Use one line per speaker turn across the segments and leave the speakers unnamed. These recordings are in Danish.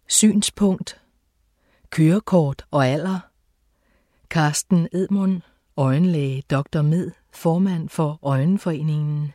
Synspunkt. Kørekort og alder. Carsten Edmund, øjenlæge Dr. Med, formand for Øjenforeningen.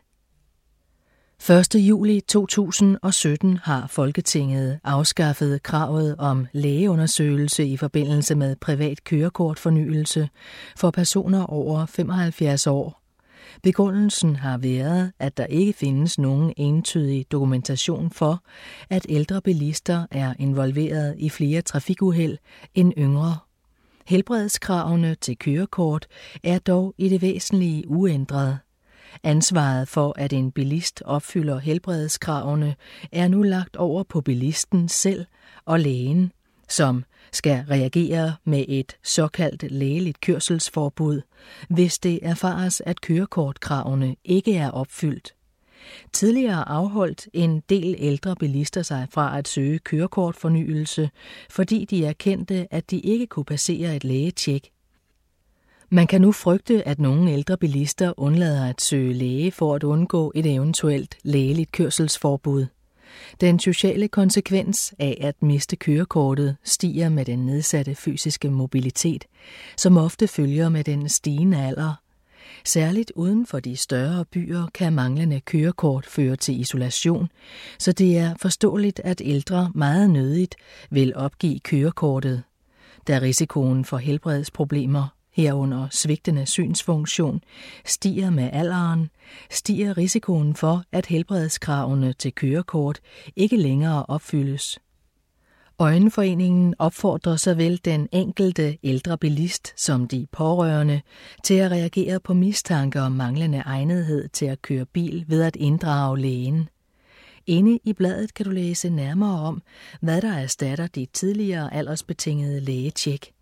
1. juli 2017 har Folketinget afskaffet kravet om lægeundersøgelse i forbindelse med privat kørekortfornyelse for personer over 75 år. Begrundelsen har været, at der ikke findes nogen entydig dokumentation for, at ældre bilister er involveret i flere trafikuheld end yngre. Helbredskravene til kørekort er dog i det væsentlige uændret. Ansvaret for, at en bilist opfylder helbredskravene, er nu lagt over på bilisten selv og lægen, som skal reagere med et såkaldt lægeligt kørselsforbud, hvis det erfares, at kørekortkravene ikke er opfyldt. Tidligere afholdt en del ældre bilister sig fra at søge kørekortfornyelse, fordi de erkendte, at de ikke kunne passere et lægetjek. Man kan nu frygte, at nogle ældre bilister undlader at søge læge for at undgå et eventuelt lægeligt kørselsforbud. Den sociale konsekvens af at miste kørekortet stiger med den nedsatte fysiske mobilitet, som ofte følger med den stigende alder. Særligt uden for de større byer kan manglende kørekort føre til isolation, så det er forståeligt, at ældre meget nødigt vil opgive kørekortet. Da risikoen for helbredsproblemer, herunder svigtende synsfunktion, stiger med alderen, stiger risikoen for, at helbredskravene til kørekort ikke længere opfyldes. Øjenforeningen opfordrer såvel den enkelte ældre bilist som de pårørende til at reagere på mistanke om manglende egnethed til at køre bil ved at inddrage lægen. Inde i bladet kan du læse nærmere om, hvad der erstatter de tidligere aldersbetingede lægetjek.